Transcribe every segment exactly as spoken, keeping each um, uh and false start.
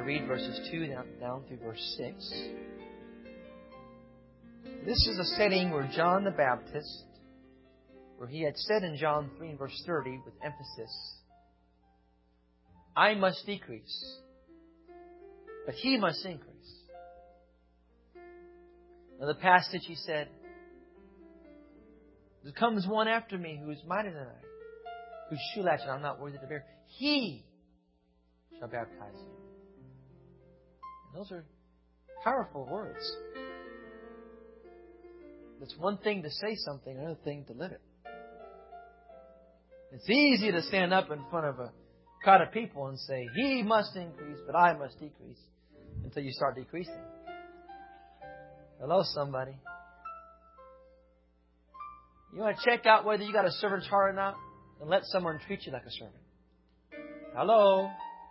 read verses two down, down through verse six. This is a setting where John the Baptist, where he had said in John three and verse thirty with emphasis, I must decrease, but He must increase. In the passage he said, there comes one after me who is mightier than I, whose shoe latch I'm not worthy to bear. He shall baptize you. And those are powerful words. It's one thing to say something, another thing to live it. It's easy to stand up in front of a crowd of people and say, He must increase, but I must decrease, until you start decreasing. Hello, somebody. You want to check out whether you got a servant's heart or not? And let someone treat you like a servant. Hello.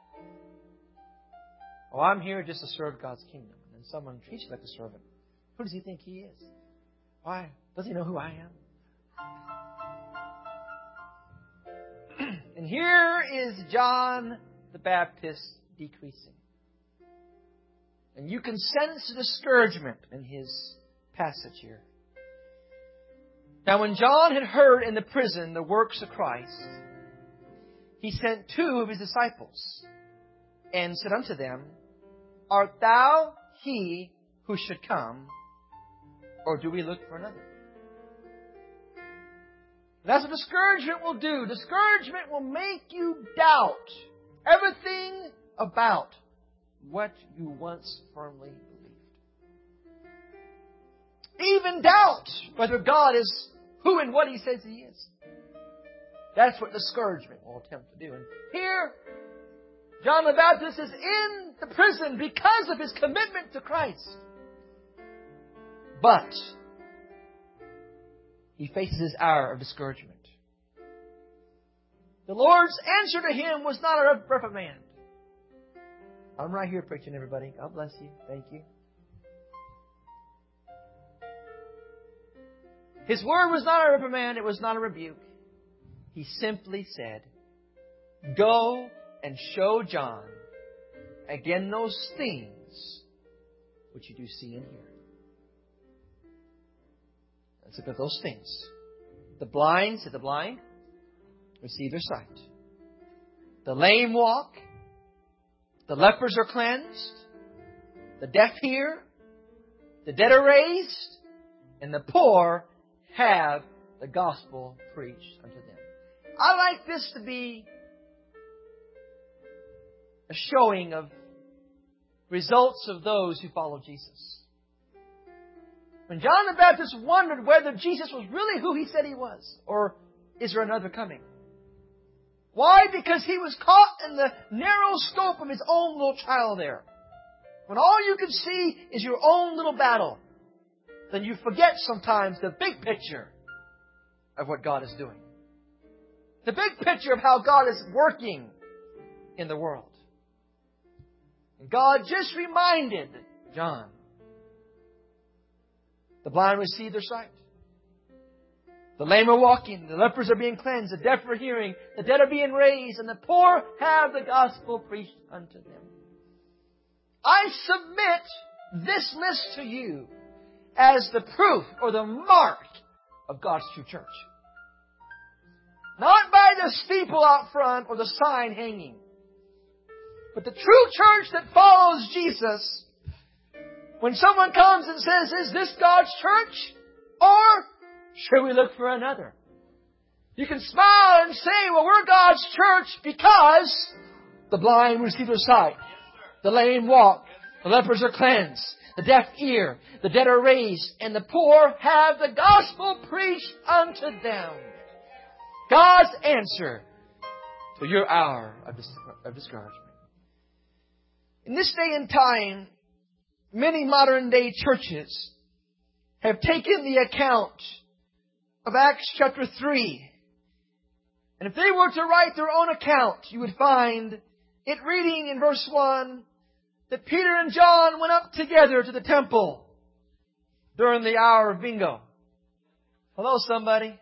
Oh, I'm here just to serve God's kingdom. And then someone treats you like a servant. Who does he think he is? Why? Does he know who I am? And here is John the Baptist decreasing. And you can sense discouragement in his passage here. Now, when John had heard in the prison the works of Christ, he sent two of his disciples and said unto them, Art thou he who should come, or do we look for another? That's what discouragement will do. Discouragement will make you doubt everything about what you once firmly believed. Even doubt whether God is who and what He says He is. That's what discouragement will attempt to do. And here, John the Baptist is in the prison because of his commitment to Christ. But he faces his hour of discouragement. The Lord's answer to him was not a reprimand. I'm right here preaching, everybody. God bless you. Thank you. His word was not a reprimand. It was not a rebuke. He simply said, Go and show John again those things which you do see and hear. Let's look at those things. The blind, said the blind, receive their sight. The lame walk. The lepers are cleansed. The deaf hear. The dead are raised. And the poor have the gospel preached unto them. I like this to be a showing of results of those who follow Jesus. When John the Baptist wondered whether Jesus was really who he said He was, or is there another coming? Why? Because he was caught in the narrow scope of his own little trial there. When all you can see is your own little battle, then you forget sometimes the big picture of what God is doing. The big picture of how God is working in the world. And God just reminded John. The blind receive their sight. The lame are walking. The lepers are being cleansed. The deaf are hearing. The dead are being raised. And the poor have the gospel preached unto them. I submit this list to you as the proof or the mark of God's true church. Not by the steeple out front or the sign hanging. But the true church that follows Jesus, when someone comes and says, is this God's church? Or should we look for another? You can smile and say, well, we're God's church because the blind receive their sight. The lame walk. The lepers are cleansed. The deaf hear. The dead are raised. And the poor have the gospel preached unto them. God's answer to your hour of, dis- of discouragement. In this day and time, many modern day churches have taken the account of Acts chapter three. And if they were to write their own account, you would find it reading in verse one that Peter and John went up together to the temple during the hour of bingo. Hello, somebody.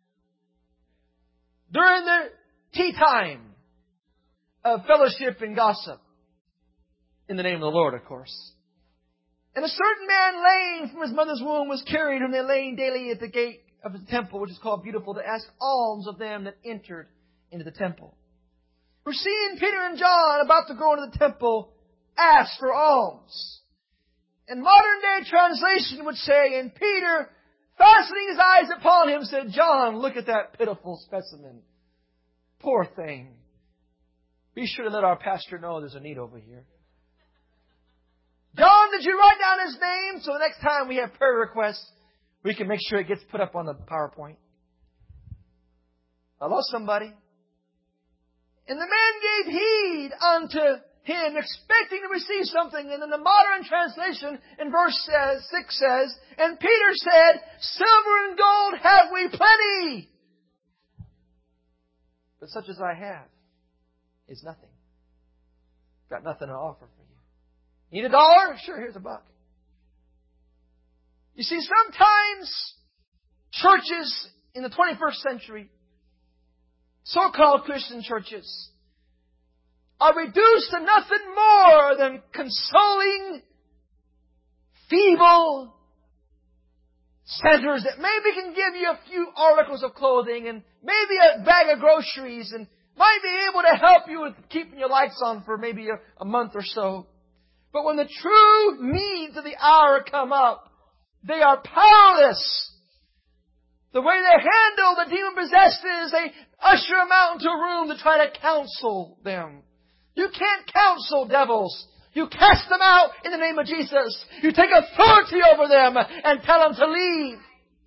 During the tea time of fellowship and gossip. In the name of the Lord, of course. And a certain man lame from his mother's womb was carried, whom they laid daily at the gate of the temple, which is called Beautiful, to ask alms of them that entered into the temple. We're seeing Peter and John about to go into the temple ask for alms. And modern day translation would say, and Peter, fastening his eyes upon him, said, John, look at that pitiful specimen. Poor thing. Be sure to let our pastor know there's a need over here. John, did you write down his name so the next time we have prayer requests, we can make sure it gets put up on the PowerPoint? Hello, somebody. And the man gave heed unto him, expecting to receive something. And then the modern translation in verse six says, and Peter said, silver and gold have we plenty, but such as I have is nothing. Got nothing to offer for you. Need a dollar? Sure, here's a buck. You see, sometimes churches in the twenty-first century, so-called Christian churches, are reduced to nothing more than consoling, feeble centers that maybe can give you a few articles of clothing and maybe a bag of groceries and might be able to help you with keeping your lights on for maybe a, a month or so. But when the true needs of the hour come up, they are powerless. The way they handle the demon-possessed is they usher them out into a room to try to counsel them. You can't counsel devils. You cast them out in the name of Jesus. You take authority over them and tell them to leave.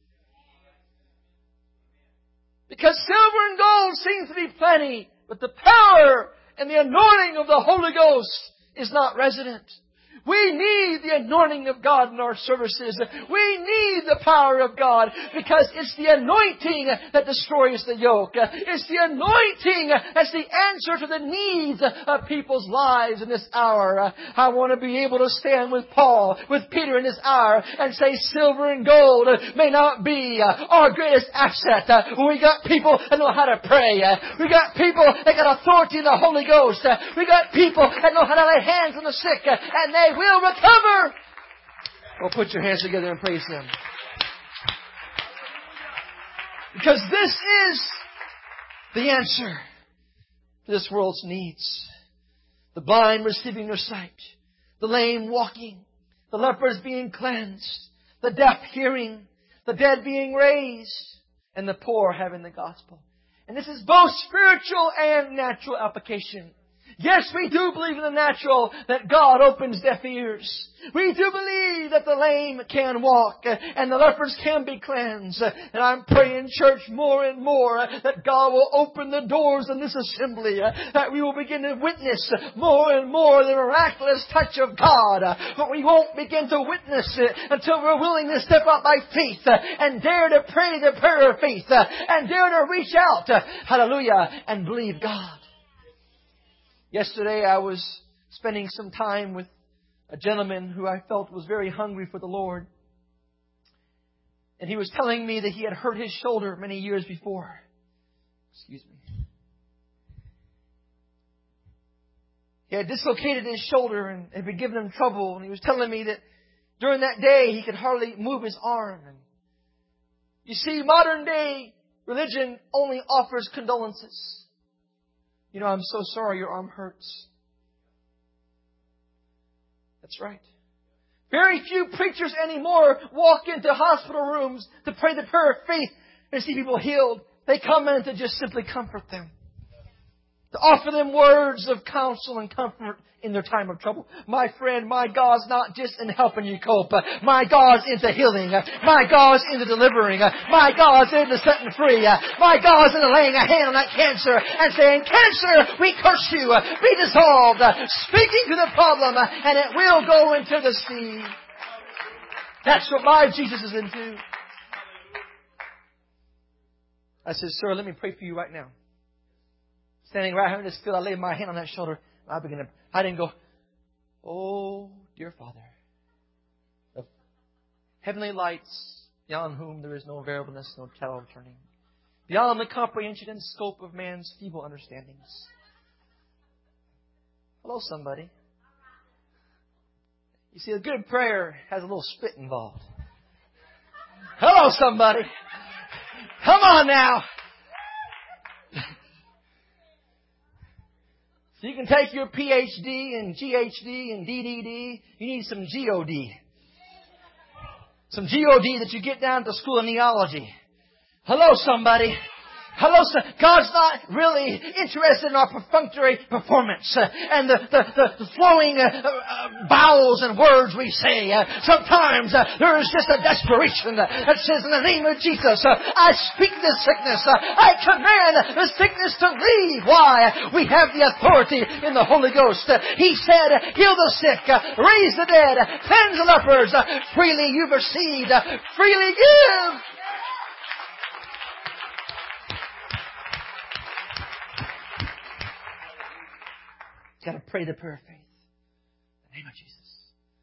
Because silver and gold seems to be plenty, but the power and the anointing of the Holy Ghost is not resident. We need the anointing of God in our services. We need the power of God because it's the anointing that destroys the yoke. It's the anointing that's the answer to the needs of people's lives in this hour. I want to be able to stand with Paul, with Peter in this hour and say silver and gold may not be our greatest asset. We got people that know how to pray. We got people that got authority in the Holy Ghost. We got people that know how to lay hands on the sick and they will recover. Well, put your hands together and praise Him. Because this is the answer to this world's needs. The blind receiving their sight. The lame walking. The lepers being cleansed. The deaf hearing. The dead being raised. And the poor having the gospel. And this is both spiritual and natural application. Yes, we do believe in the natural that God opens deaf ears. We do believe that the lame can walk and the lepers can be cleansed. And I'm praying, church, more and more that God will open the doors in this assembly, that we will begin to witness more and more the miraculous touch of God. But we won't begin to witness it until we're willing to step out by faith and dare to pray the prayer of faith and dare to reach out, hallelujah, and believe God. Yesterday I was spending some time with a gentleman who I felt was very hungry for the Lord. And he was telling me that he had hurt his shoulder many years before. Excuse me. He had dislocated his shoulder and had been giving him trouble. And he was telling me that during that day he could hardly move his arm. And you see, modern day religion only offers condolences. You know, I'm so sorry your arm hurts. That's right. Very few preachers anymore walk into hospital rooms to pray the prayer of faith and see people healed. They come in to just simply comfort them. To offer them words of counsel and comfort in their time of trouble. My friend, my God's not just in helping you cope. My God's into healing. My God's into delivering. My God's into setting free. My God's into laying a hand on that cancer and saying, cancer, we curse you. Be dissolved. Speaking to the problem and it will go into the sea. That's what my Jesus is into. I said, sir, let me pray for you right now. Standing right here in this field, I laid my hand on that shoulder. And I began to, I didn't go, oh, dear Father, the heavenly lights beyond whom there is no variableness, no shadow of turning. Beyond the comprehension and scope of man's feeble understandings. Hello, somebody. You see, a good prayer has a little spit involved. Hello, somebody. Come on now. So you can take your P H D and G H D and D D D. You need some G O D. Some G O D that you get down at the School of Neology. Hello, somebody. Hello, sir. God's not really interested in our perfunctory performance uh, and the, the, the, the flowing uh, uh, vowels and words we say. Uh, sometimes uh, there is just a desperation uh, that says, in the name of Jesus, uh, I speak this sickness. Uh, I command the sickness to leave. Why? We have the authority in the Holy Ghost. Uh, he said, heal the sick, uh, raise the dead, cleanse the lepers. Uh, freely you've received, uh, freely give. You've got to pray the prayer of faith. In the name of Jesus.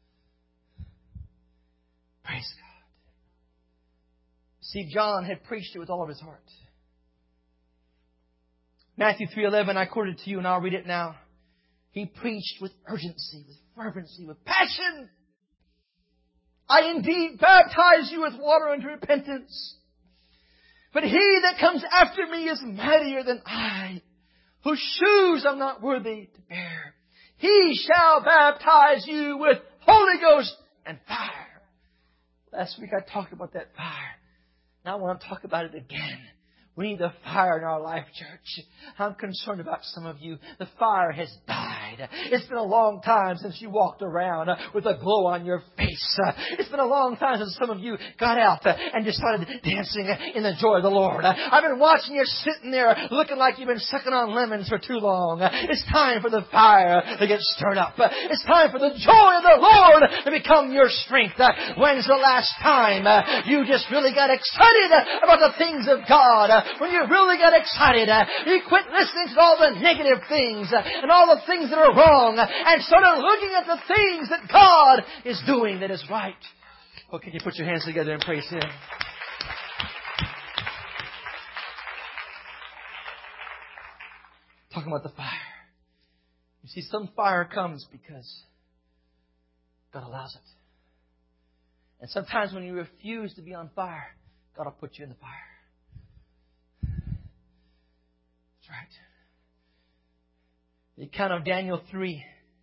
Praise God. See, John had preached it with all of his heart. Matthew three eleven, I quoted to you and I'll read it now. He preached with urgency, with fervency, with passion. I indeed baptize you with water unto repentance. But he that comes after me is mightier than I, whose shoes I'm not worthy to bear. He shall baptize you with Holy Ghost and fire. Last week I talked about that fire. Now I want to talk about it again. We need the fire in our life, church. I'm concerned about some of you. The fire has died. It's been a long time since you walked around with a glow on your face. It's been a long time since some of you got out and just started dancing in the joy of the Lord. I've been watching you sitting there looking like you've been sucking on lemons for too long. It's time for the fire to get stirred up. It's time for the joy of the Lord to become your strength. When's the last time you just really got excited about the things of God? When you really got excited, uh, you quit listening to all the negative things uh, and all the things that are wrong uh, and started looking at the things that God is doing that is right. Oh, can you put your hands together and praise Him? Talking about the fire. You see, some fire comes because God allows it. And sometimes when you refuse to be on fire, God will put you in the fire. Right. The account of Daniel three.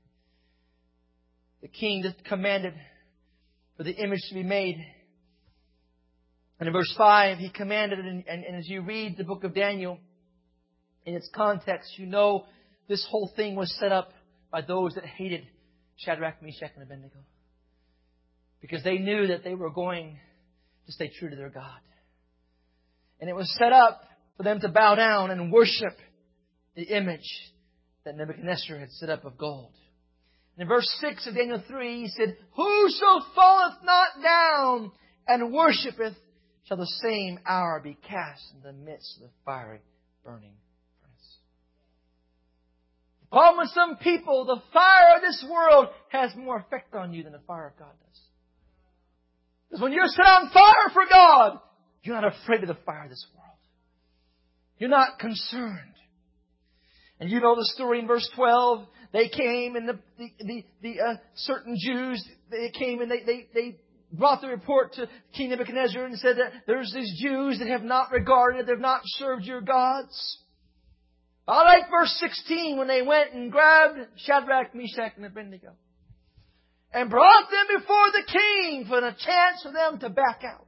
The king just commanded for the image to be made. And in verse five, he commanded, and, and, and as you read the book of Daniel, in its context, you know this whole thing was set up by those that hated Shadrach, Meshach, and Abednego. Because they knew that they were going to stay true to their God. And it was set up for them to bow down and worship the image that Nebuchadnezzar had set up of gold. And in verse six of Daniel three, he said, whoso falleth not down and worshipeth shall the same hour be cast in the midst of the fiery burning furnace. The problem with some people, the fire of this world has more effect on you than the fire of God does. Because when you're set on fire for God, you're not afraid of the fire of this world. You're not concerned. And you know the story in verse twelve. They came and the the the, the uh, certain Jews, they came and they, they, they brought the report to King Nebuchadnezzar and said that there's these Jews that have not regarded, they've not served your gods. I like verse sixteen when they went and grabbed Shadrach, Meshach, and Abednego and brought them before the king for the chance for them to back out.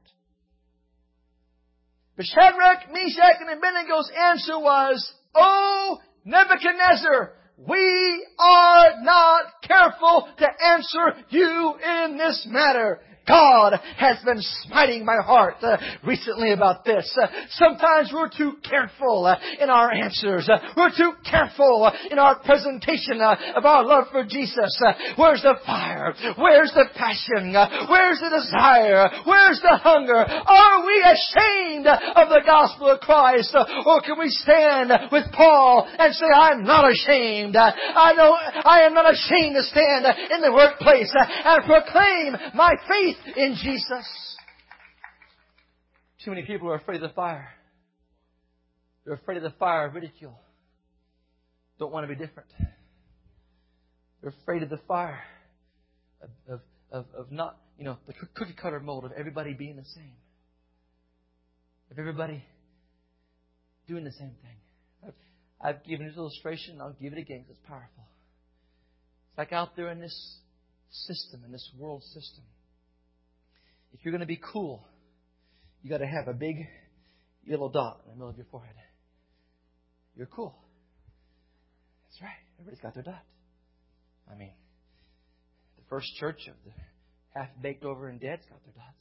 But Shadrach, Meshach, and Abednego's answer was, O Nebuchadnezzar, we are not careful to answer you in this matter. God has been smiting my heart uh, recently about this. Uh, sometimes we're too careful uh, in our answers. Uh, we're too careful uh, in our presentation uh, of our love for Jesus. Uh, where's the fire? Where's the passion? Uh, where's the desire? Where's the hunger? Are we ashamed of the gospel of Christ? Uh, or can we stand with Paul and say, I'm not ashamed. Uh, I know I am not ashamed to stand uh, in the workplace uh, and proclaim my faith in Jesus. Too many people are afraid of the fire. They're afraid of the fire of ridicule. Don't want to be different. They're afraid of the fire Of, of, of, of not, you know, the cookie cutter mold of everybody being the same. Of everybody doing the same thing. I've, I've given this illustration. I'll give it again because it's powerful. It's like out there in this system, in this world system. If you're going to be cool, you got to have a big yellow dot in the middle of your forehead. You're cool. That's right. Everybody's got their dot. I mean, the first church of the half-baked over and dead's got their dots.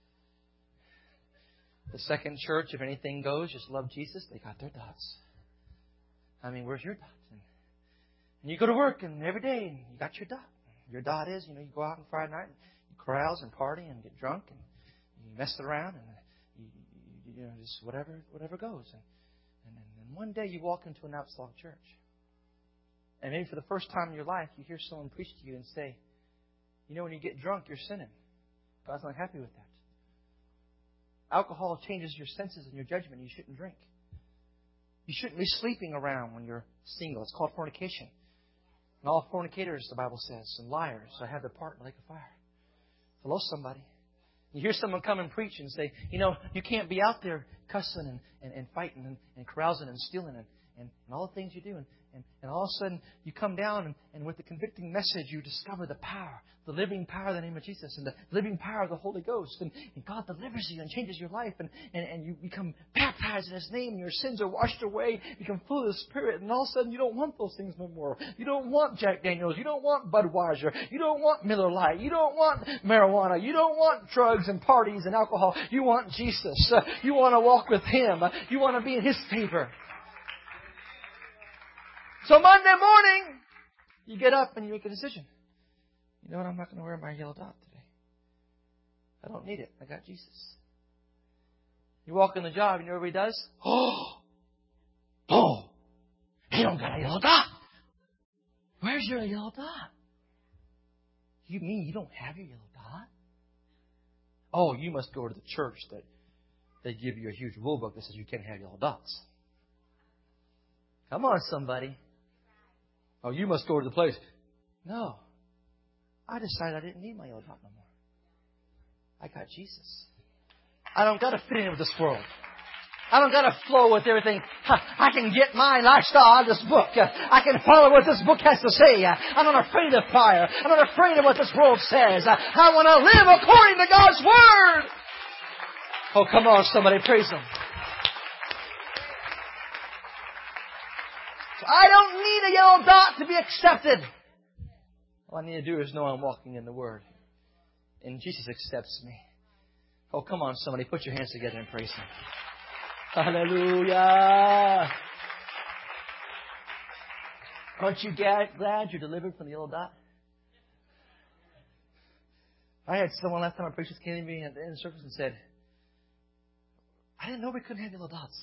The second church, if anything goes, just love Jesus, they got their dots. I mean, where's your dot? And, and you go to work and every day and you got your dot. Your dot is, you know, you go out on Friday night and you carouse and party and get drunk and you mess around and you, you, you know, just whatever whatever goes. And, and, and one day you walk into an apostolic church. And maybe for the first time in your life, you hear someone preach to you and say, you know, when you get drunk, you're sinning. God's not happy with that. Alcohol changes your senses and your judgment. You shouldn't drink. You shouldn't be sleeping around when you're single. It's called fornication. And all fornicators, the Bible says, and liars, I have their part in the lake of fire. Hello, somebody. You hear someone come and preach and say, you know, you can't be out there cussing and, and, and fighting and, and carousing and stealing and, and, and all the things you do. And, and, and all of a sudden, you come down and, and with the convicting message, you discover the power, the living power of the name of Jesus and the living power of the Holy Ghost. And, and God delivers you and changes your life. And, and, and you become baptized in His name. And your sins are washed away. You become full of the Spirit. And all of a sudden, you don't want those things no more. You don't want Jack Daniels. You don't want Budweiser. You don't want Miller Lite. You don't want marijuana. You don't want drugs and parties and alcohol. You want Jesus. Uh, you want to walk with Him. Uh, you want to be in His favor. So Monday morning, you get up and you make a decision. You know what? I'm not going to wear my yellow dot today. I don't need it. I got Jesus. You walk in the job and you know what He does? Oh, oh, he don't got a yellow dot. Where's your yellow dot? You mean you don't have your yellow dot? Oh, you must go to the church that they give you a huge rule book that says you can't have yellow dots. Come on, somebody. Oh, you must go to the place. No. I decided I didn't need my yellow dot no more. I got Jesus. I don't got to fit in with this world. I don't got to flow with everything. I can get my lifestyle out of this book. I can follow what this book has to say. I'm not afraid of fire. I'm not afraid of what this world says. I want to live according to God's Word. Oh, come on, somebody. Praise Him. I don't need a yellow dot to be accepted. All I need to do is know I'm walking in the Word. And Jesus accepts me. Oh, come on, somebody. Put your hands together and praise Him. Hallelujah. Aren't you glad you're delivered from the yellow dot? I had someone last time I preached came to me at the end of the service and said, I didn't know we couldn't have yellow dots.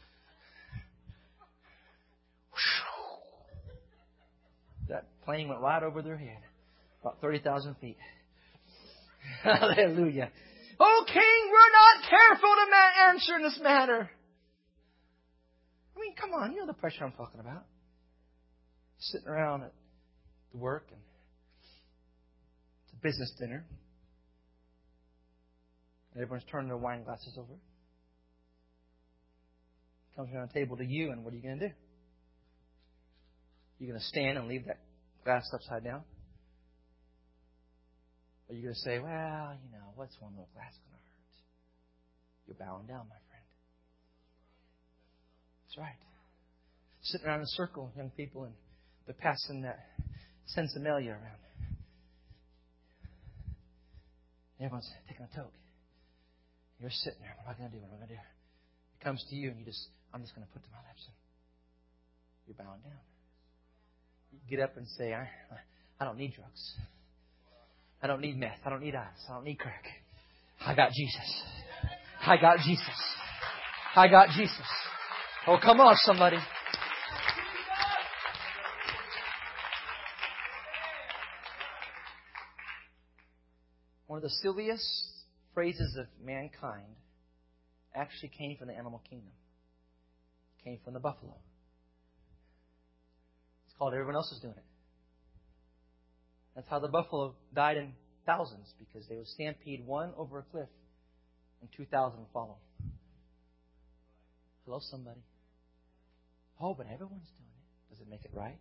That plane went right over their head. About thirty thousand feet. Hallelujah. Oh, King, we're not careful to ma- answer in this matter. I mean, come on. You know the pressure I'm talking about. Sitting around at the work and it's a business dinner. And everyone's turning their wine glasses over. Comes around the table to you, and what are you going to do? You're going to stand and leave that glass upside down? Or you're going to say, well, you know, what's one little glass going to hurt? You're bowing down, my friend. That's right. Sitting around in a circle, young people, and they're passing that sensimilia around. Everyone's taking a toke. You're sitting there. What am I going to do? What am I going to do? It comes to you, and you just, I'm just going to put it to my lips. And you're bowing down. You get up and say, I, I don't need drugs. I don't need meth. I don't need ice. I don't need crack. I got Jesus. I got Jesus. I got Jesus. Oh, come on, somebody. One of the silliest phrases of mankind actually came from the animal kingdom. It came from the buffalo. It's called everyone else is doing it. That's how the buffalo died in thousands, because they would stampede one over a cliff and two thousand would follow. Hello, somebody. Oh, but everyone's doing it. Does it make it right?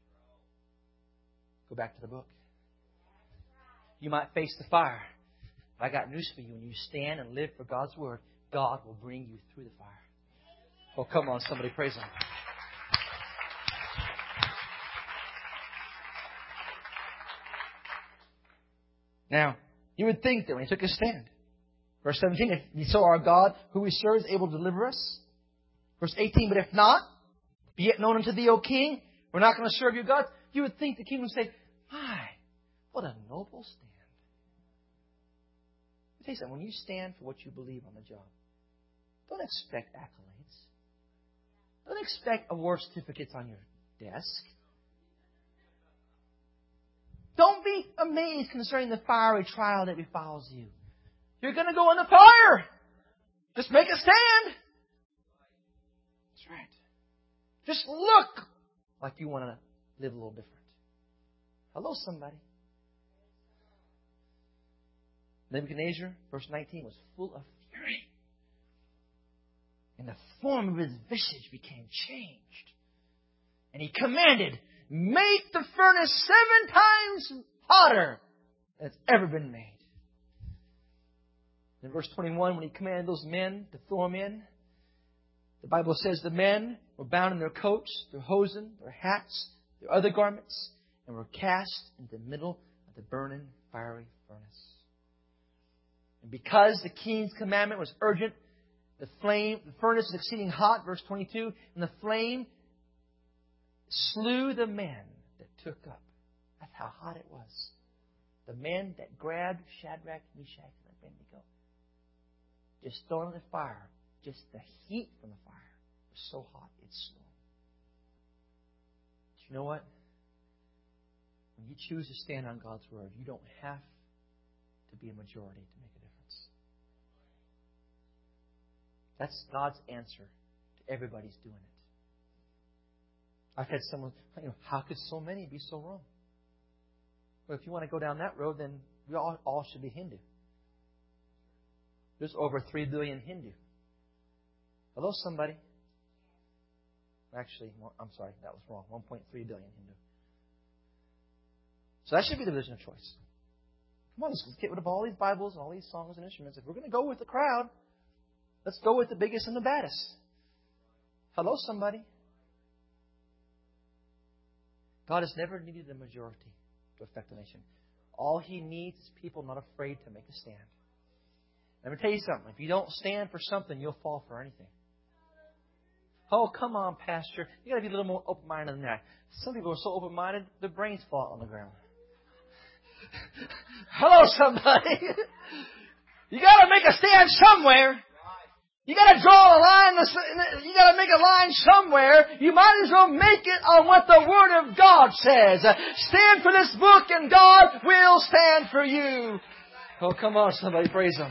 Go back to the book. You might face the fire. But I got news for you. When you stand and live for God's Word, God will bring you through the fire. Oh, come on, somebody praise Him. Now, you would think that when He took His stand, verse seventeen, if ye so our God, who we serve, is able to deliver us. Verse eighteen, but if not, be it known unto thee, O King, we're not going to serve your gods. You would think the king would say, my, what a noble stand. Let me tell you something. When you stand for what you believe on the job, don't expect accolades. Don't expect award certificates on your desk. Don't be amazed concerning the fiery trial that befalls you. You're going to go in the fire. Just make a stand. That's right. Just look like you want to live a little different. Hello, somebody. Nebuchadnezzar, verse nineteen, was full of fury. And the form of his visage became changed. And he commanded, make the furnace seven times hotter than it's ever been made. In verse twenty-one, when he commanded those men to throw him in, the Bible says the men were bound in their coats, their hosen, their hats, their other garments, and were cast into the middle of the burning fiery furnace. And because the king's commandment was urgent, the flame, the furnace was exceeding hot, verse twenty-two, and the flame slew the men that took up. That's how hot it was. The men that grabbed Shadrach, Meshach, and Abednego, just thrown in the fire, just the heat from the fire was so hot it slew them. But you know what? When you choose to stand on God's Word, you don't have to be a majority to make a difference. That's God's answer to everybody's doing it. I've had someone, you know, how could so many be so wrong? Well, if you want to go down that road, then we all, all should be Hindu. There's over three billion Hindu. Hello, somebody. Actually, I'm sorry, that was wrong. one point three billion Hindu. So that should be the religion of choice. Come on, let's get rid of all these Bibles and all these songs and instruments. If we're going to go with the crowd, let's go with the biggest and the baddest. Hello, somebody. God has never needed a majority to affect a nation. All He needs is people not afraid to make a stand. Let me tell you something. If you don't stand for something, you'll fall for anything. Oh, come on, Pastor. You got to be a little more open-minded than that. Some people are so open-minded, their brains fall on the ground. Hello, somebody. You got to make a stand somewhere. You got to draw a line. You got to make a line somewhere. You might as well make it on what the Word of God says. Stand for this book, and God will stand for you. Oh, come on, somebody, praise Him.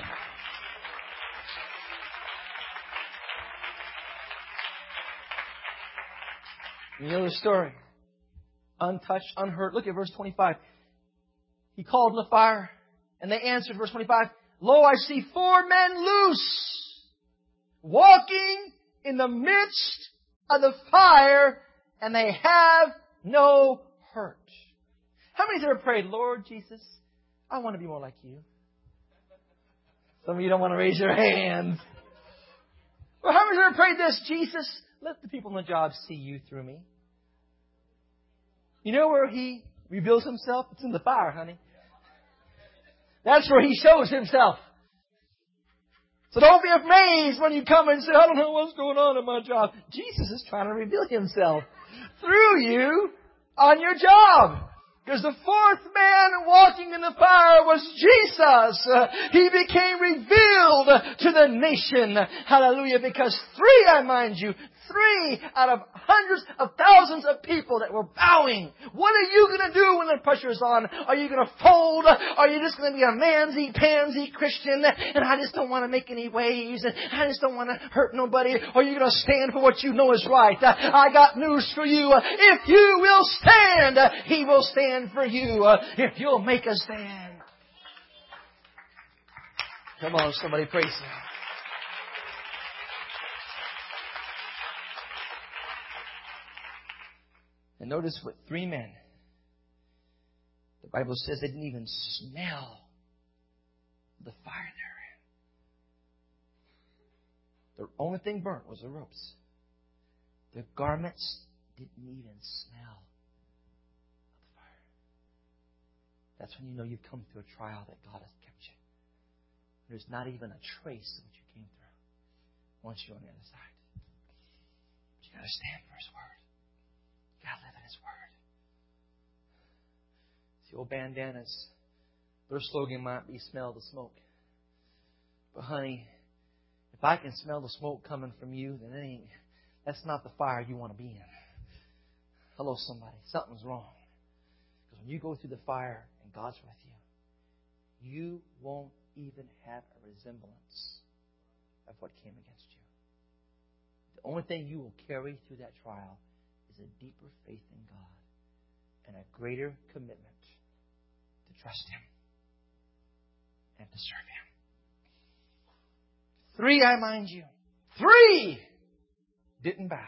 You know the story. Untouched, unhurt. Look at verse twenty-five. He called in the fire, and they answered, verse twenty-five, Lo, I see four men loose, walking in the midst of the fire, and they have no hurt. How many have ever prayed, Lord Jesus, I want to be more like you? Some of you don't want to raise your hands. Well, how many have ever prayed this? Jesus, let the people on the job see you through me. You know where He reveals Himself? It's in the fire, honey. That's where He shows Himself. So don't be amazed when you come and say, I don't know what's going on in my job. Jesus is trying to reveal Himself through you on your job. Because the fourth man walking in the fire was Jesus. Uh, he became revealed to the nation. Hallelujah. Because three, I mind you, Three out of hundreds of thousands of people that were bowing. What are you going to do when the pressure's on? Are you going to fold? Are you just going to be a mansy-pansy Christian? And I just don't want to make any waves. And I just don't want to hurt nobody. Or are you going to stand for what you know is right? I got news for you. If you will stand, He will stand for you. If you'll make a stand. Come on, somebody praise Him. And notice what three men, the Bible says they didn't even smell the fire they're in. The only thing burnt was the ropes. Their garments didn't even smell of the fire. That's when you know you've come through a trial that God has kept you. There's not even a trace of what you came through once you're on the other side. But you got to stand for His Word. You got to live in His Word. The old bandanas, their slogan might be "Smell the smoke." But honey, if I can smell the smoke coming from you, then it ain't, that's not the fire you want to be in. Hello, somebody. Something's wrong. Because when you go through the fire and God's with you, you won't even have a resemblance of what came against you. The only thing you will carry through that trial is a deeper faith in God and a greater commitment to trust Him and to serve Him. Three, I mind you, three didn't bow.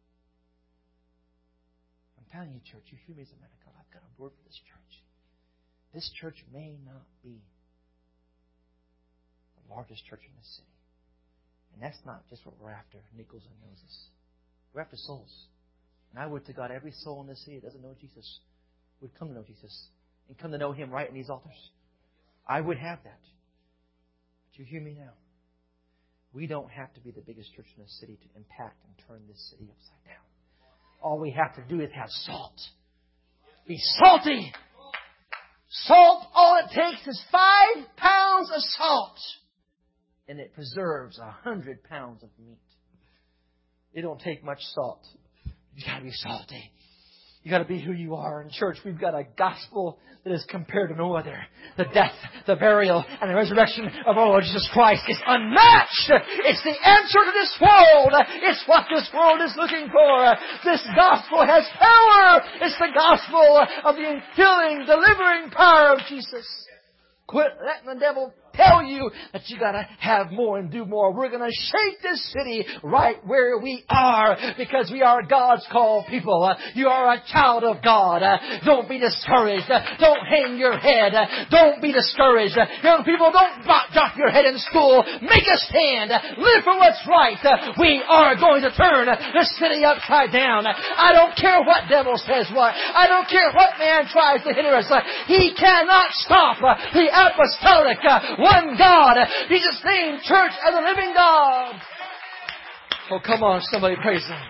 I'm telling you, church, you hear me as a man of God. I've got a word for this church. This church may not be largest church in this city. And that's not just what we're after, Nichols and Moses. We're after souls. And I would to God, every soul in this city that doesn't know Jesus would come to know Jesus and come to know Him right in these altars. I would have that. But you hear me now. We don't have to be the biggest church in this city to impact and turn this city upside down. All we have to do is have salt. Be salty. Salt, all it takes is five pounds of salt. And it preserves a hundred pounds of meat. It don't take much salt. You got to be salty. You got to be who you are. In church, we've got a gospel that is compared to no other. The death, the burial, and the resurrection of our Lord Jesus Christ is unmatched. It's the answer to this world. It's what this world is looking for. This gospel has power. It's the gospel of the healing, delivering power of Jesus. Quit letting the devil tell you that you got to have more and do more. We're going to shake this city right where we are because we are God's called people. Uh, you are a child of God. Uh, don't be discouraged. Uh, don't hang your head. Uh, don't be discouraged. Uh, young people, don't drop your head in school. Make a stand. Uh, live for what's right. Uh, we are going to turn uh, the city upside down. Uh, I don't care what devil says what. I don't care what man tries to hinder us. Uh, he cannot stop uh, the apostolic uh, one God, Jesus' name, church of the living God. Oh, come on, somebody praise Him.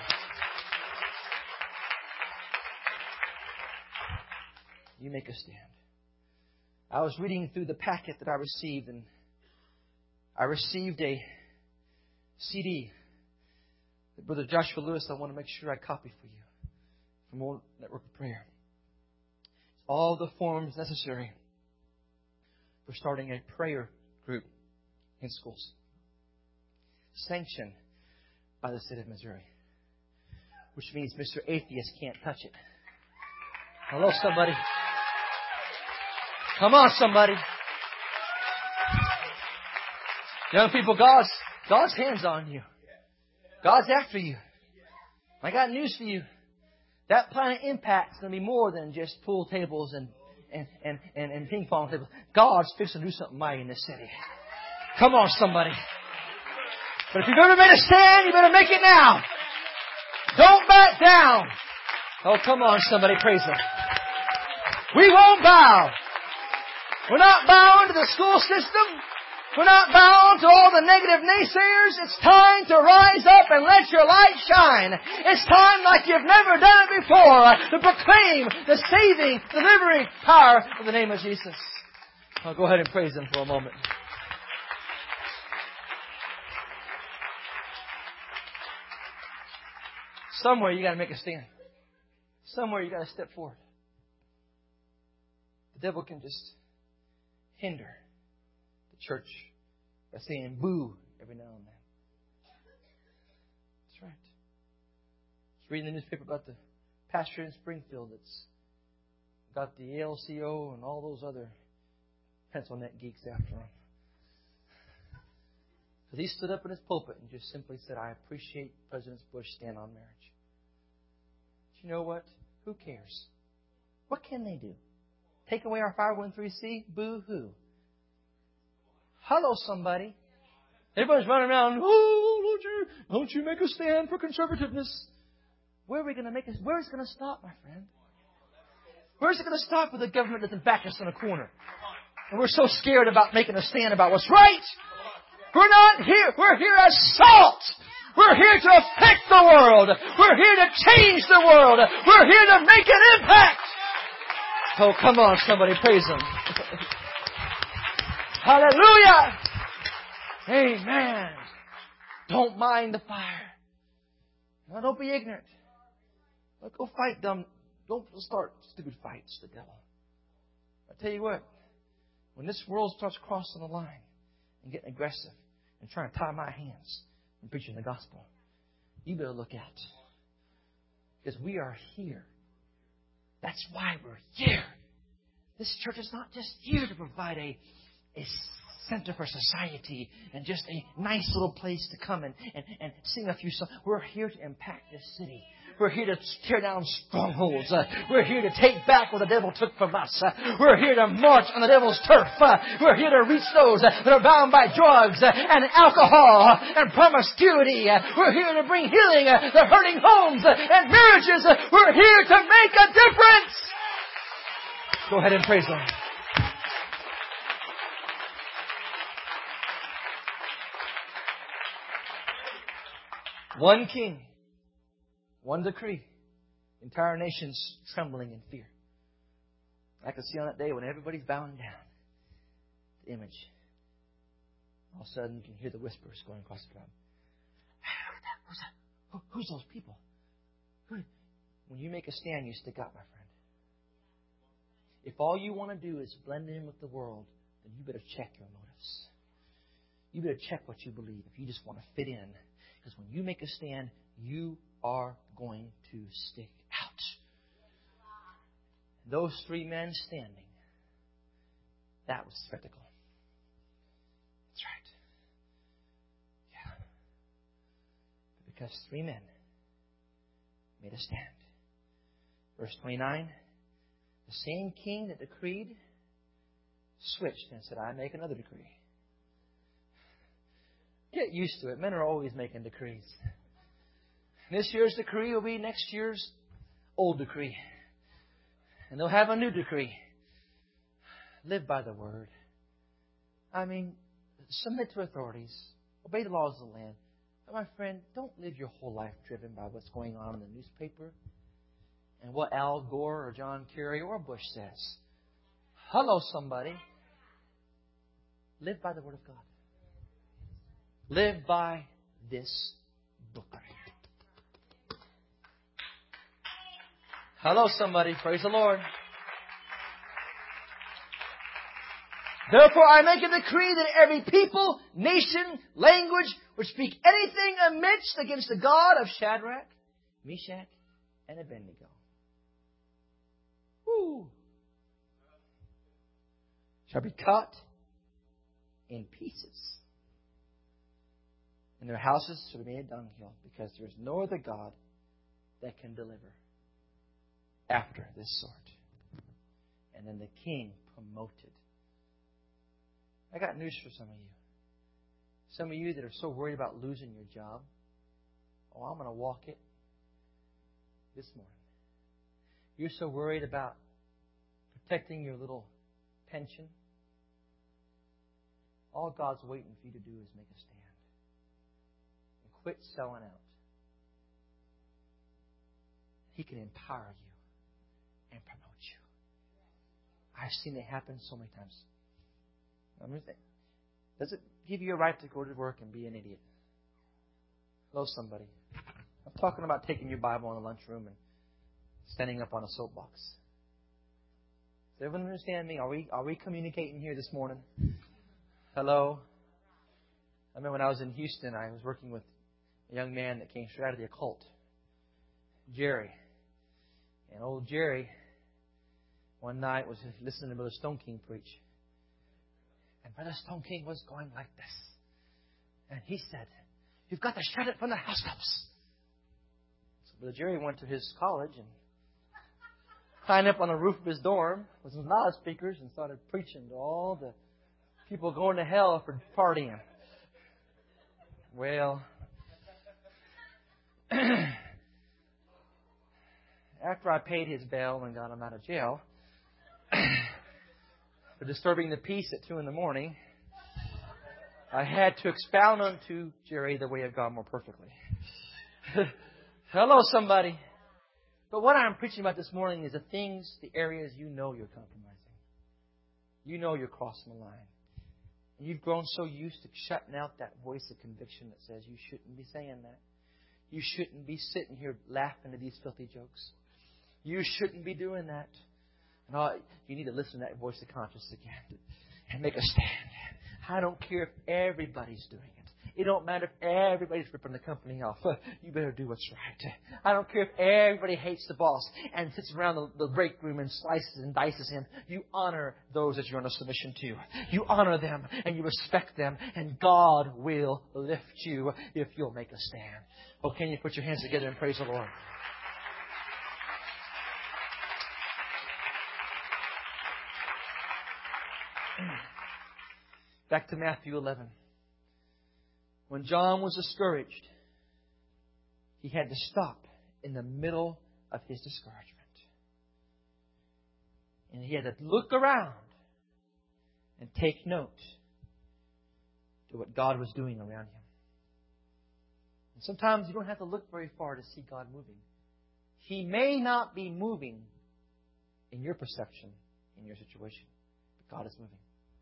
You make a stand. I was reading through the packet that I received, and I received a C D that Brother Joshua Lewis, I want to make sure I copy for you from World Network of Prayer. All the forms necessary for starting a prayer group in schools. Sanctioned by the state of Missouri. Which means Mister Atheist can't touch it. Hello, somebody. Come on, somebody. Young people, God's, God's hands on you. God's after you. I got news for you. That Planet Impact is going to be more than just pool tables and And, and, and, and ping pong tables. God's fixing to do something mighty in this city. Come on, somebody. But if you've ever made a stand, you better make it now. Don't back down. Oh, come on, somebody. Praise Him. We won't bow. We're not bowing to the school system. We're not bowing to all the negative naysayers. It's time to rise up and let your light shine. It's time like you've never done it before to proclaim the saving, delivering power of the name of Jesus. I'll go ahead and praise Him for a moment. Somewhere you got to make a stand. Somewhere you got to step forward. The devil can just hinder the church by saying boo every now and then. That's right. I was reading the newspaper about the pastor in Springfield that's got the A L C O and all those other pencil neck geeks after him. Because he stood up in his pulpit and just simply said, I appreciate President Bush's stand on marriage. But you know what? Who cares? What can they do? Take away our five oh one three C? Boo-hoo. Hello, somebody. Everybody's running around, oh, don't you, don't you make a stand for conservativeness. Where are we going to make it? Where is it going to stop, my friend? Where is it going to stop when the government doesn't back us in a corner? And we're so scared about making a stand about what's right. We're not here. We're here as salt. We're here to affect the world. We're here to change the world. We're here to make an impact. Oh, come on, somebody. Praise Him. Hallelujah. Amen. Don't mind the fire. Now, don't be ignorant. Don't go fight dumb. Don't start stupid fights, the devil. I tell you what, when this world starts crossing the line and getting aggressive and trying to tie my hands and preaching the gospel, you better look out. Because we are here. That's why we're here. This church is not just here to provide a, a center for society and just a nice little place to come and, and, and sing a few songs. We're here to impact this city. We're here to tear down strongholds. Uh, we're here to take back what the devil took from us. Uh, we're here to march on the devil's turf. Uh, we're here to reach those uh, that are bound by drugs uh, and alcohol uh, and promiscuity. Uh, we're here to bring healing uh, to hurting homes uh, and marriages. Uh, we're here to make a difference. Go ahead and praise Him. One king. One decree. Entire nations trembling in fear. I can see on that day when everybody's bowing down. The image. All of a sudden you can hear the whispers going across the crowd. Who's that? Who, who's those people? Who? When you make a stand, you stick out, my friend. If all you want to do is blend in with the world, then you better check your motives. You better check what you believe if you just want to fit in. Because when you make a stand, you are going to stick out. Those three men standing, that was the spectacle. That's right. Yeah. Because three men made a stand. Verse twenty-nine, the same king that decreed switched and said, I make another decree. Get used to it. Men are always making decrees. This year's decree will be next year's old decree. And they'll have a new decree. Live by the Word. I mean, submit to authorities. Obey the laws of the land. But my friend, don't live your whole life driven by what's going on in the newspaper and what Al Gore or John Kerry or Bush says. Hello, somebody. Live by the Word of God. Live by this book. Hello, somebody. Praise the Lord. Therefore, I make a decree that every people, nation, language, which speak anything amiss against the God of Shadrach, Meshach, and Abednego. Woo. Shall be cut in pieces. And their houses shall be made a dunghill, because there is no other God that can deliver after this sort. And then the king promoted. I got news for some of you. Some of you that are so worried about losing your job. Oh, I'm going to walk it this morning. You're so worried about protecting your little pension. All God's waiting for you to do is make a stand. And quit selling out. He can empower you and promote you. I've seen it happen so many times. Does it give you a right to go to work and be an idiot? Hello, somebody. I'm talking about taking your Bible in the lunchroom and standing up on a soapbox. Does everyone understand me? Are we are we communicating here this morning? Hello? I remember when I was in Houston, I was working with a young man that came straight out of the occult, Jerry. And old Jerry, one night, was listening to Brother Stone King preach. And Brother Stone King was going like this. And he said, "You've got to shut it from the housetops." So Brother Jerry went to his college and climbed up on the roof of his dorm with some loudspeakers and started preaching to all the people going to hell for partying. Well, after I paid his bail and got him out of jail for disturbing the peace at two in the morning, I had to expound unto Jerry the way of God more perfectly. Hello, somebody. But what I'm preaching about this morning is the things, the areas you know you're compromising. You know you're crossing the line. And you've grown so used to shutting out that voice of conviction that says you shouldn't be saying that. You shouldn't be sitting here laughing at these filthy jokes. You shouldn't be doing that. And all, you need to listen to that voice of conscience again and make a stand. I don't care if everybody's doing it. It don't matter if everybody's ripping the company off. You better do what's right. I don't care if everybody hates the boss and sits around the, the break room and slices and dices him. You honor those that you're under submission to. You honor them and you respect them, and God will lift you if you'll make a stand. Oh, can you put your hands together and praise the Lord? Back to Matthew eleven. When John was discouraged, he had to stop in the middle of his discouragement. And he had to look around and take note to what God was doing around him. And sometimes you don't have to look very far to see God moving. He may not be moving in your perception, in your situation, but God is moving.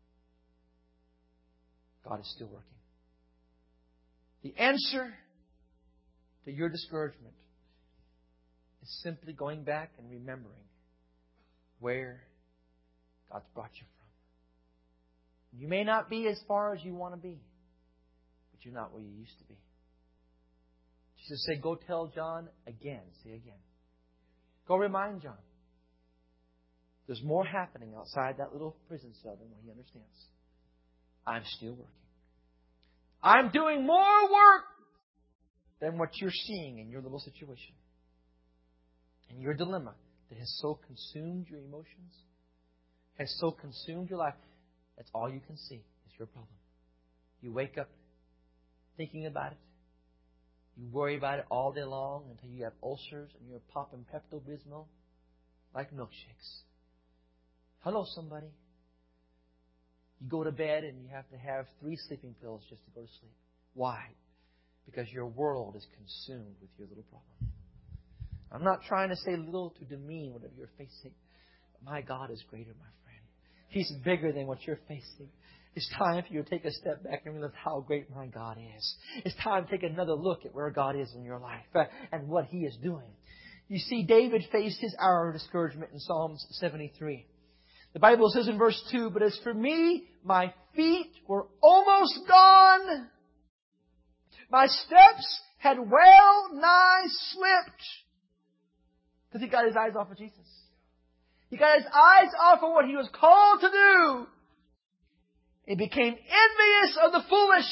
God is still working. The answer to your discouragement is simply going back and remembering where God's brought you from. You may not be as far as you want to be, but you're not where you used to be. Jesus said, go tell John again. Say again. Go remind John. There's more happening outside that little prison cell than what he understands. I'm still working. I'm doing more work than what you're seeing in your little situation. And your dilemma that has so consumed your emotions, has so consumed your life, that's all you can see is your problem. You wake up thinking about it. You worry about it all day long until you have ulcers and you're popping Pepto-Bismol like milkshakes. Hello, somebody. You go to bed and you have to have three sleeping pills just to go to sleep. Why? Because your world is consumed with your little problem. I'm not trying to say little to demean whatever you're facing. But my God is greater, my friend. He's bigger than what you're facing. It's time for you to take a step back and realize how great my God is. It's time to take another look at where God is in your life and what He is doing. You see, David faced his hour of discouragement in Psalms seventy-three. The Bible says in verse two, but as for me, my feet were almost gone. My steps had well nigh slipped. Because he got his eyes off of Jesus. He got his eyes off of what he was called to do. He became envious of the foolish.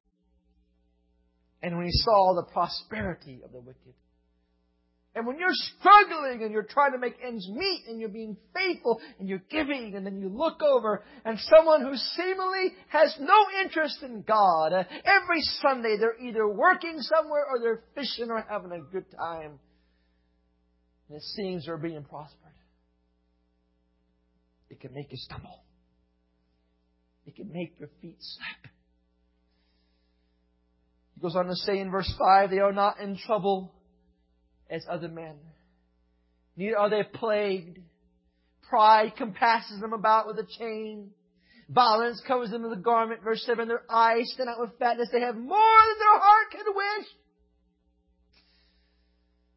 And when he saw the prosperity of the wicked. And when you're struggling and you're trying to make ends meet and you're being faithful and you're giving, and then you look over and someone who seemingly has no interest in God, uh, every Sunday they're either working somewhere or they're fishing or having a good time. And it seems they're being prospered. It can make you stumble. It can make your feet slip. He goes on to say in verse five, they are not in trouble as other men. Neither are they plagued. Pride compasses them about with a chain. Violence covers them with a garment. Verse seven, their eyes stand out with fatness. They have more than their heart can wish.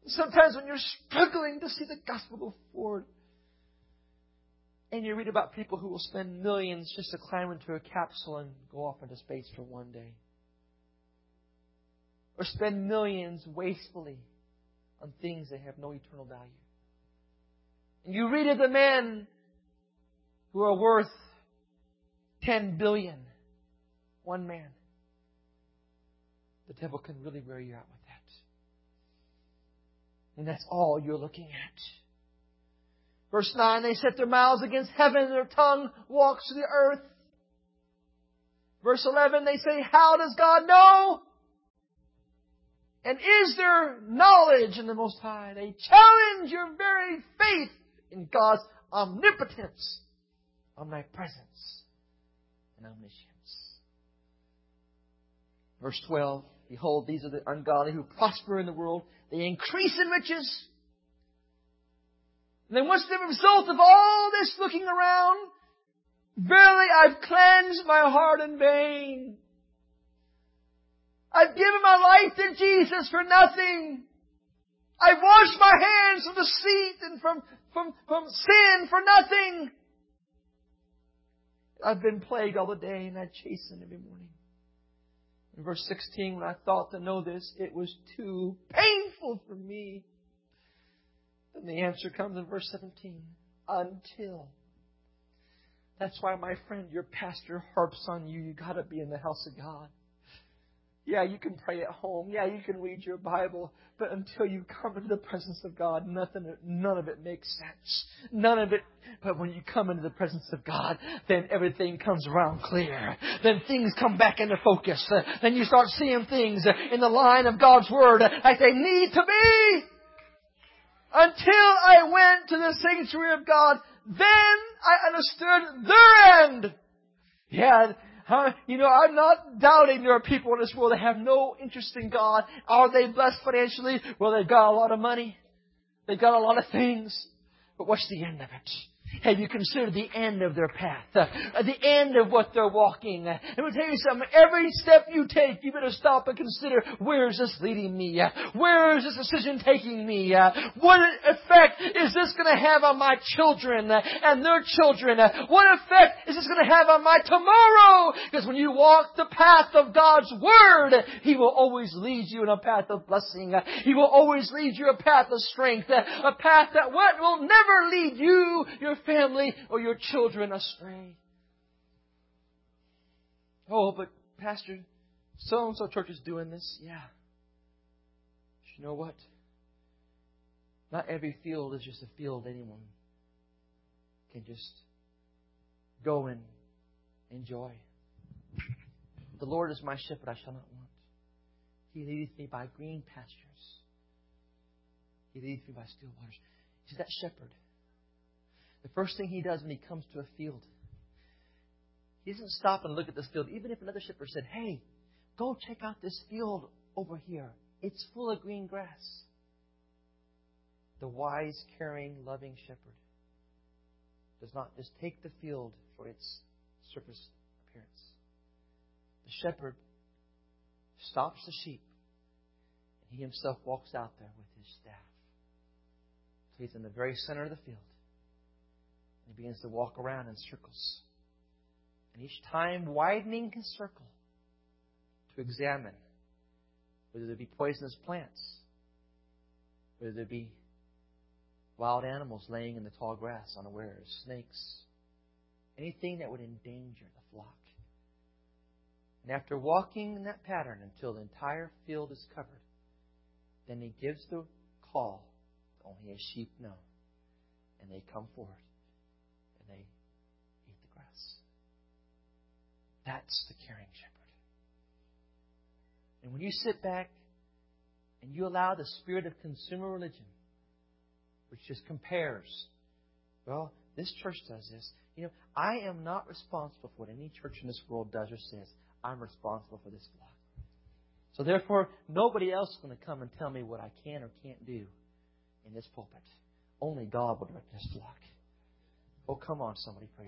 Sometimes when you're struggling to see the gospel go forward, and you read about people who will spend millions just to climb into a capsule and go off into space for one day. Or spend millions wastefully on things that have no eternal value. And you read of the men who are worth ten billion. One man. The devil can really wear you out with that. And that's all you're looking at. Verse nine, they set their mouths against heaven, and their tongue walks to the earth. Verse eleven, they say, how does God know? And is there knowledge in the Most High? They challenge your very faith in God's omnipotence, omnipresence, and omniscience. Verse twelve, behold, these are the ungodly who prosper in the world. They increase in riches. And then what's the result of all this looking around? Verily, I've cleansed my heart in vain. I've given my life to Jesus for nothing. I've washed my hands from deceit and from, from, from sin for nothing. I've been plagued all the day and I chasten every morning. In verse sixteen, when I thought to know this, it was too painful for me. And the answer comes in verse seventeen. Until. That's why, my friend, your pastor harps on you. You got to be in the house of God. Yeah, you can pray at home. Yeah, you can read your Bible. But until you come into the presence of God, nothing, none of it makes sense. None of it. But when you come into the presence of God, then everything comes around clear. Then things come back into focus. Then you start seeing things in the line of God's Word like they need to be. Until I went to the sanctuary of God, then I understood their end. Yeah, huh? You know, I'm not doubting there are people in this world that have no interest in God. Are they blessed financially? Well, they've got a lot of money. They've got a lot of things. But what's the end of it? Have you considered the end of their path? Uh, the end of what they're walking? Uh, let me tell you something. Every step you take, you better stop and consider, where is this leading me? Uh, where is this decision taking me? Uh, what effect is this going to have on my children uh, and their children? Uh, what effect is this going to have on my tomorrow? Because when you walk the path of God's Word, He will always lead you in a path of blessing. Uh, he will always lead you a path of strength. Uh, a path that what will never lead you, your family, or your children astray. Oh, but Pastor, so-and-so church is doing this. Yeah. But you know what? Not every field is just a field anyone can just go and enjoy. The Lord is my shepherd, I shall not want. He leadeth me by green pastures. He leadeth me by still waters. See, that shepherd, the first thing he does when he comes to a field, he doesn't stop and look at this field. Even if another shepherd said, hey, go check out this field over here. It's full of green grass. The wise, caring, loving shepherd does not just take the field for its surface appearance. The shepherd stops the sheep, and he himself walks out there with his staff. So he's in the very center of the field. He begins to walk around in circles. And each time widening his circle to examine whether there be poisonous plants, whether there be wild animals laying in the tall grass unawares, snakes, anything that would endanger the flock. And after walking in that pattern until the entire field is covered, then he gives the call that only his sheep know. And they come forward. They eat the grass. That's the caring shepherd. And when you sit back and you allow the spirit of consumer religion, which just compares, well, this church does this. You know, I am not responsible for what any church in this world does or says. I'm responsible for this flock. So therefore, nobody else is going to come and tell me what I can or can't do in this pulpit. Only God will direct this flock. Oh, come on, somebody praise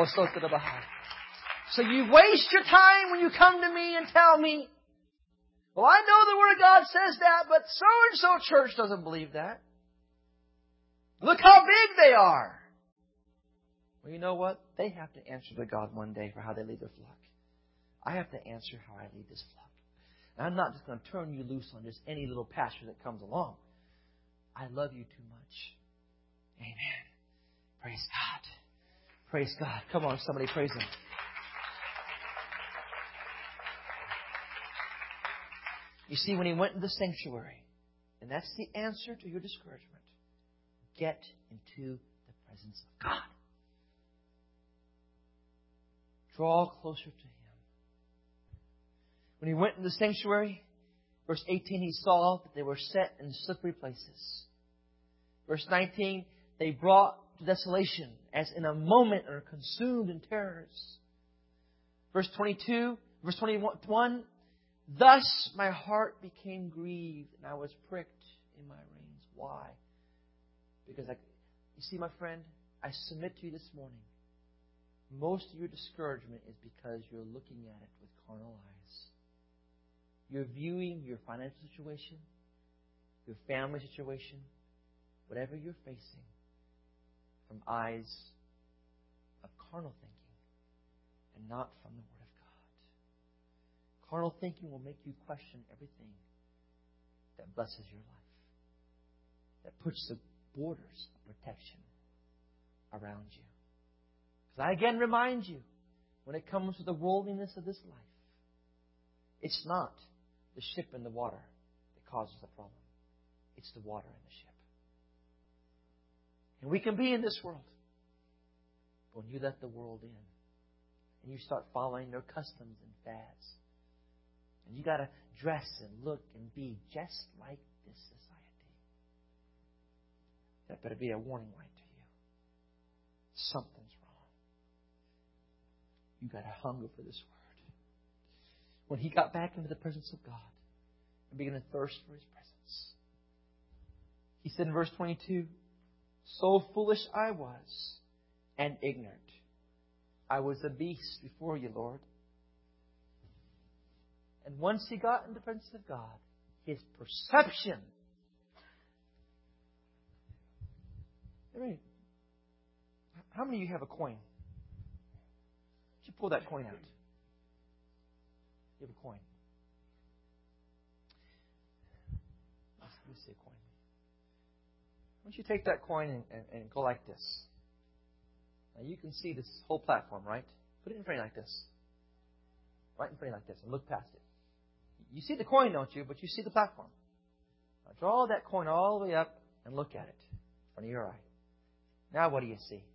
Him. So you waste your time when you come to me and tell me, Well, I know the Word of God says that, but so-and-so church doesn't believe that. Look how big they are. Well, you know what? They have to answer to God one day for how they lead their flock. I have to answer how I lead this flock. And I'm not just going to turn you loose on just any little pastor that comes along. I love you too much. Amen. Praise God. Praise God. Come on, somebody praise Him. You see, when He went into the sanctuary, and that's the answer to your discouragement, get into the presence of God. Draw closer to Him. When He went in the sanctuary, verse eighteen, He saw that they were set in slippery places. Verse nineteen, they brought to desolation as in a moment are consumed in terrors. Verse twenty-two, verse twenty-one, thus my heart became grieved and I was pricked in my reins. Why? Because, I, you see, my friend, I submit to you this morning, most of your discouragement is because you're looking at it with carnal eyes. You're viewing your financial situation, your family situation, whatever you're facing, from eyes of carnal thinking and not from the Word of God. Carnal thinking will make you question everything that blesses your life, that puts the borders of protection around you. Because I again remind you, when it comes to the worldliness of this life, it's not the ship in the water that causes the problem. It's the water in the ship. And we can be in this world. But when you let the world in, and you start following their customs and fads, and you got to dress and look and be just like this society, that better be a warning light to you. Something's wrong. You got to hunger for this word. When he got back into the presence of God and began to thirst for His presence, he said in verse twenty-two, so foolish I was and ignorant. I was a beast before you, Lord. And once he got in the presence of God, his perception. How many of you have a coin? You pull that coin out. You have a coin. Let me see a coin. Why don't you take that coin and, and, and go like this? Now you can see this whole platform, right? Put it in front of you like this. Right in front of you like this and look past it. You see the coin, don't you? But you see the platform. Now draw that coin all the way up and look at it in front of your eye. Now what do you see?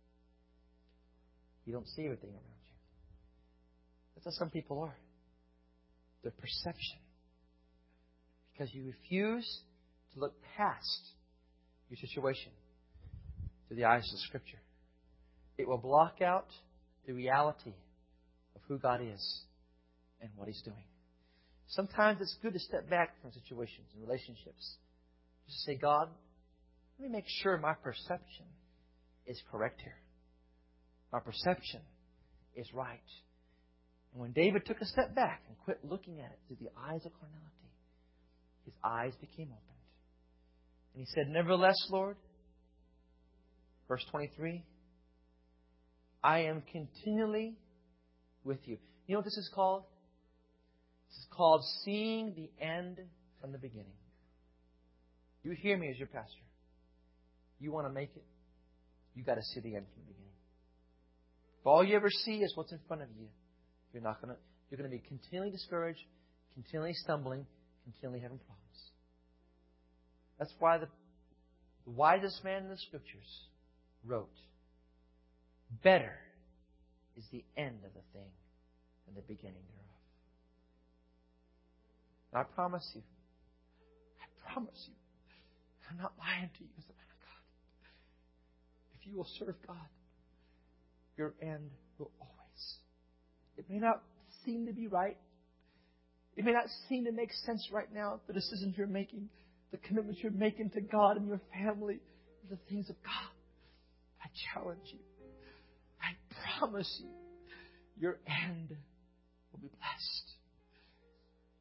You don't see everything around you. That's how some people are. Their perception. Because you refuse to look past your situation through the eyes of Scripture. It will block out the reality of who God is and what He's doing. Sometimes it's good to step back from situations and relationships. Just to say, God, let me make sure my perception is correct here. My perception is right. And when David took a step back and quit looking at it through the eyes of carnality, his eyes became opened. And he said, nevertheless, Lord, verse twenty-three, I am continually with you. You know what this is called? This is called seeing the end from the beginning. You hear me as your pastor. You want to make it? You got to see the end from the beginning. If all you ever see is what's in front of you, you're not going to. You're going to be continually discouraged, continually stumbling, continually having problems. That's why the, the wisest man in the Scriptures wrote, better is the end of the thing than the beginning thereof. And I promise you, I promise you, I'm not lying to you as a man of God. If you will serve God, your end will always. It may not seem to be right. It may not seem to make sense right now, the decisions you're making, the commitments you're making to God and your family, the things of God. I challenge you. I promise you, your end will be blessed.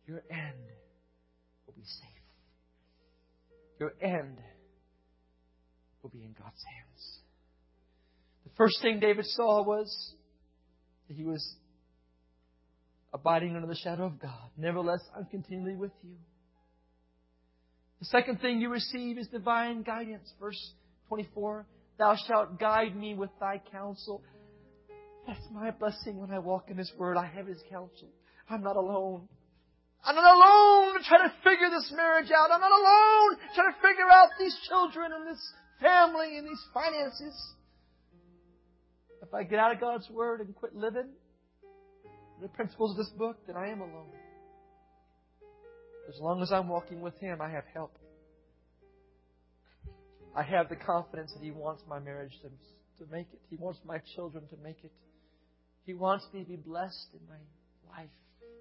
your end will be safe. Your end will be in God's hands. The first thing David saw was that he was abiding under the shadow of God. Nevertheless, I'm continually with you. The second thing you receive is divine guidance. Verse twenty-four, Thou shalt guide me with Thy counsel. That's my blessing when I walk in His Word. I have His counsel. I'm not alone. I'm not alone trying to figure this marriage out. I'm not alone trying to figure out these children and this family and these finances. If I get out of God's Word and quit living the principles of this book, then I am alone. As long as I'm walking with Him, I have help. I have the confidence that He wants my marriage to, to make it. He wants my children to make it. He wants me to be blessed in my life.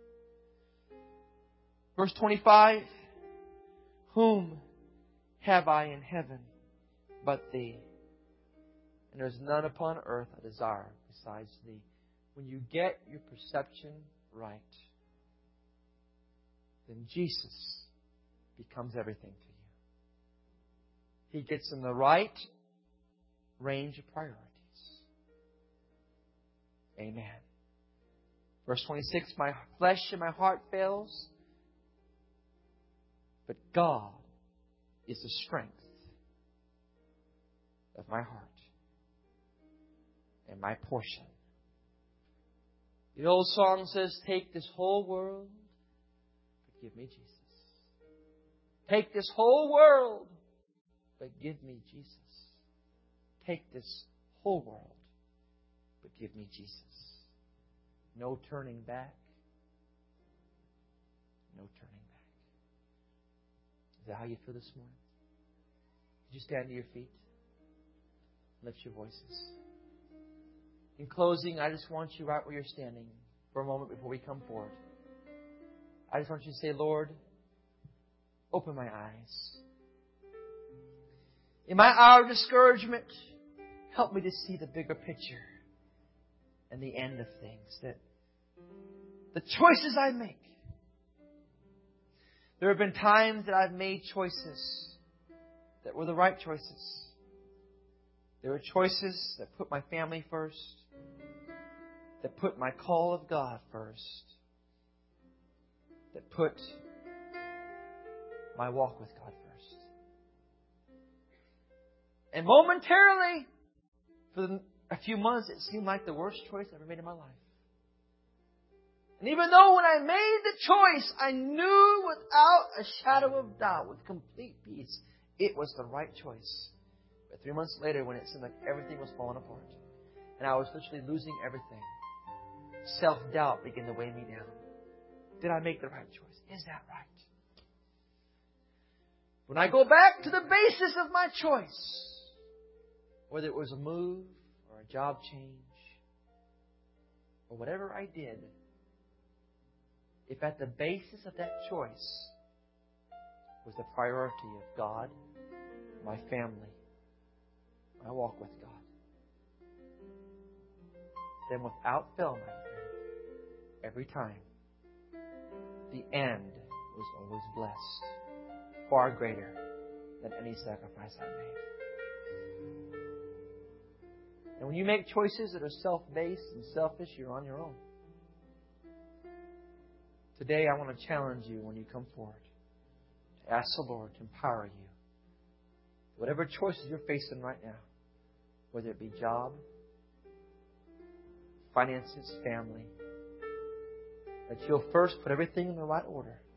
Verse twenty-five, Whom have I in heaven but Thee? And there's none upon earth I desire besides Thee. When you get your perception right, then Jesus becomes everything to you. He gets in the right range of priorities. Amen. Verse twenty-six, My flesh and my heart fails, but God is the strength of my heart and my portion. The old song says, Take this whole world, but give me Jesus. Take this whole world, but give me Jesus. Take this whole world, but give me Jesus. No turning back. No turning back. Is that how you feel this morning? Would you stand to your feet? Lift your voices. In closing, I just want you right where you're standing for a moment before we come forward. I just want you to say, Lord, open my eyes. In my hour of discouragement, help me to see the bigger picture and the end of things. That the choices I make. There have been times that I've made choices that were the right choices. There were choices that put my family first, that put my call of God first, that put my walk with God first. And momentarily, for a few months, it seemed like the worst choice I ever made in my life. And even though when I made the choice, I knew without a shadow of doubt, with complete peace, it was the right choice. But three months later, when it seemed like everything was falling apart, and I was literally losing everything, self-doubt began to weigh me down. Did I make the right choice? Is that right? When I go back to the basis of my choice, whether it was a move or a job change or whatever I did, if at the basis of that choice was the priority of God, my family, my walk with God, then without fail, my friend, every time, the end was always blessed, far greater than any sacrifice I made. And when you make choices that are self-based and selfish, you're on your own. Today, I want to challenge you when you come forward to ask the Lord to empower you. Whatever choices you're facing right now, whether it be job, finances, family, that you'll first put everything in the right order.